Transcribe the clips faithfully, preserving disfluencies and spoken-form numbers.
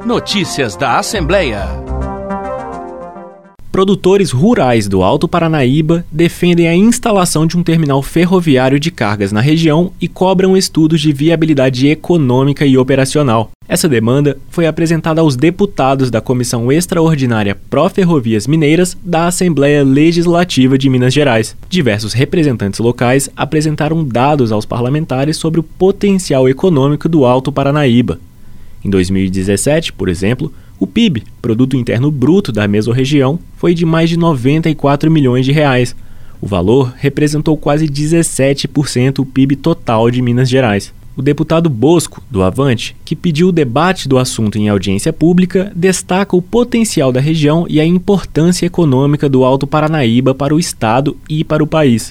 Notícias da Assembleia. Produtores rurais do Alto Paranaíba defendem a instalação de um terminal ferroviário de cargas na região e cobram estudos de viabilidade econômica e operacional. Essa demanda foi apresentada aos deputados da Comissão Extraordinária Pró-Ferrovias Mineiras da Assembleia Legislativa de Minas Gerais. Diversos representantes locais apresentaram dados aos parlamentares sobre o potencial econômico do Alto Paranaíba. Em dois mil e dezessete, por exemplo, o P I B, Produto Interno Bruto da mesorregião, foi de mais de noventa e quatro milhões de reais. O valor representou quase dezessete por cento do P I B total de Minas Gerais. O deputado Bosco, do Avante, que pediu o debate do assunto em audiência pública, destaca o potencial da região e a importância econômica do Alto Paranaíba para o Estado e para o país.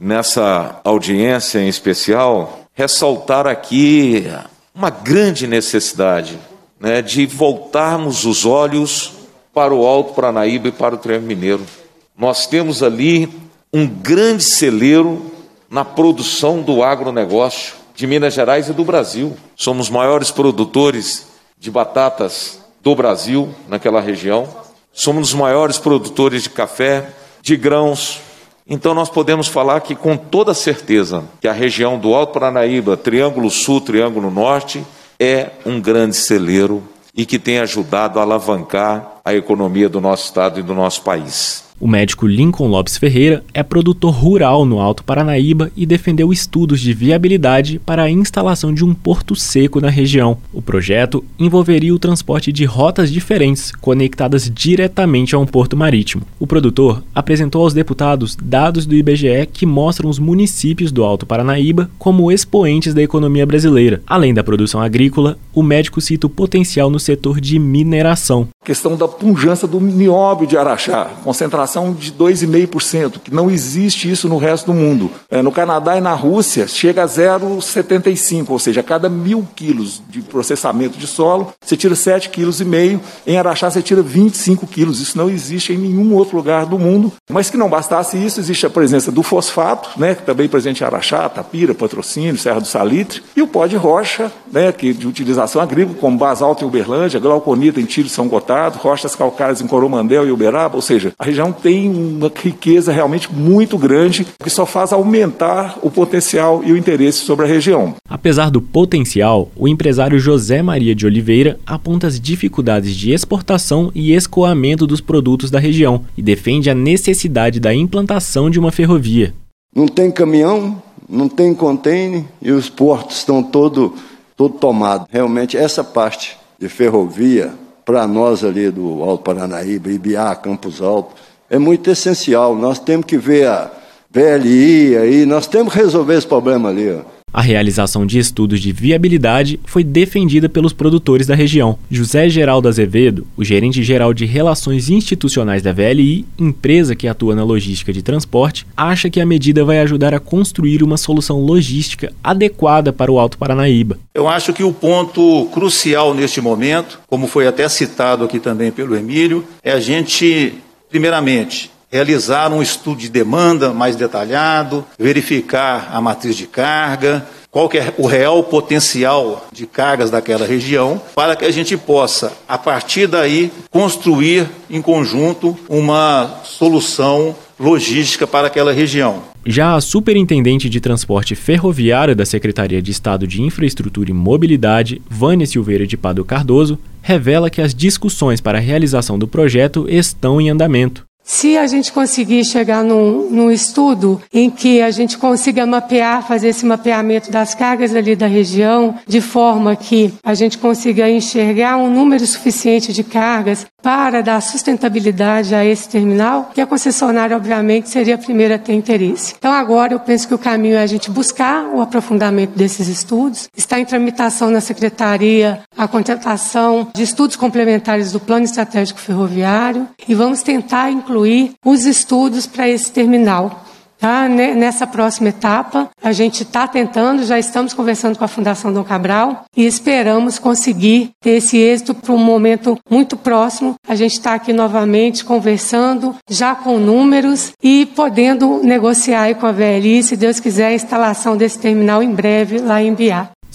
Nessa audiência em especial, ressaltar aqui uma grande necessidade, né, de voltarmos os olhos para o Alto Paranaíba e para o Triângulo Mineiro. Nós temos ali um grande celeiro na produção do agronegócio de Minas Gerais e do Brasil. Somos os maiores produtores de batatas do Brasil naquela região. Somos os maiores produtores de café, de grãos. Então nós podemos falar que com toda certeza que a região do Alto Paranaíba, Triângulo Sul, Triângulo Norte, é um grande celeiro e que tem ajudado a alavancar a economia do nosso estado e do nosso país. O médico Lincoln Lopes Ferreira é produtor rural no Alto Paranaíba e defendeu estudos de viabilidade para a instalação de um porto seco na região. O projeto envolveria o transporte de rotas diferentes, conectadas diretamente a um porto marítimo. O produtor apresentou aos deputados dados do I B G E que mostram os municípios do Alto Paranaíba como expoentes da economia brasileira. Além da produção agrícola, o médico cita o potencial no setor de mineração. A questão da pujança do nióbio de Araxá, concentração de dois vírgula cinco por cento, que não existe isso no resto do mundo. É, no Canadá e na Rússia chega a zero vírgula setenta e cinco, ou seja, a cada mil quilos de processamento de solo, você tira sete vírgula cinco quilos. Em Araxá você tira vinte e cinco quilos. Isso não existe em nenhum outro lugar do mundo. Mas que não bastasse isso, existe a presença do fosfato, né, que também é presente em Araxá, Tapira, Patrocínio, Serra do Salitre, e o pó de rocha, né, que de utilização agrícola, como basalto em Uberlândia, glauconita em Tiro e São Gotardo, rochas calcárias em Coromandel e Uberaba, ou seja, a região tem uma riqueza realmente muito grande que só faz aumentar o potencial e o interesse sobre a região. Apesar do potencial, o empresário José Maria de Oliveira aponta as dificuldades de exportação e escoamento dos produtos da região e defende a necessidade da implantação de uma ferrovia. Não tem caminhão, não tem container e os portos estão todo, todo tomados. Realmente essa parte de ferrovia para nós ali do Alto Paranaíba, Ibiá, Campos Alto, é muito essencial. Nós temos que ver a V L I aí, nós temos que resolver esse problema ali, ó. A realização de estudos de viabilidade foi defendida pelos produtores da região. José Geraldo Azevedo, o gerente-geral de Relações Institucionais da V L I, empresa que atua na logística de transporte, acha que a medida vai ajudar a construir uma solução logística adequada para o Alto Paranaíba. Eu acho que o ponto crucial neste momento, como foi até citado aqui também pelo Emílio, é a gente, primeiramente, realizar um estudo de demanda mais detalhado, verificar a matriz de carga, qual que é o real potencial de cargas daquela região, para que a gente possa, a partir daí, construir em conjunto uma solução logística para aquela região. Já a superintendente de transporte ferroviário da Secretaria de Estado de Infraestrutura e Mobilidade, Vânia Silveira de Pádua Cardoso, revela que as discussões para a realização do projeto estão em andamento. Se a gente conseguir chegar num, num estudo em que a gente consiga mapear, fazer esse mapeamento das cargas ali da região, de forma que a gente consiga enxergar um número suficiente de cargas para dar sustentabilidade a esse terminal, que a concessionária, obviamente, seria a primeira a ter interesse. Então, agora, eu penso que o caminho é a gente buscar o aprofundamento desses estudos. Está em tramitação na Secretaria a contratação de estudos complementares do Plano Estratégico Ferroviário e vamos tentar incluir os estudos para esse terminal. Tá? Nessa próxima etapa, a gente está tentando, já estamos conversando com a Fundação Dom Cabral e esperamos conseguir ter esse êxito para um momento muito próximo. A gente está aqui novamente conversando, já com números e podendo negociar aí com a V L I, se Deus quiser, a instalação desse terminal em breve lá em Biá.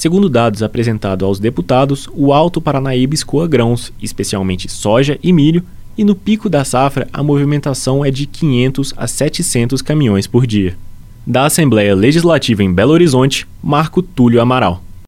Segundo dados apresentados aos deputados, o Alto Paranaíba escoa grãos, especialmente soja e milho, e no pico da safra a movimentação é de quinhentos a setecentos caminhões por dia. Da Assembleia Legislativa em Belo Horizonte, Marco Túlio Amaral.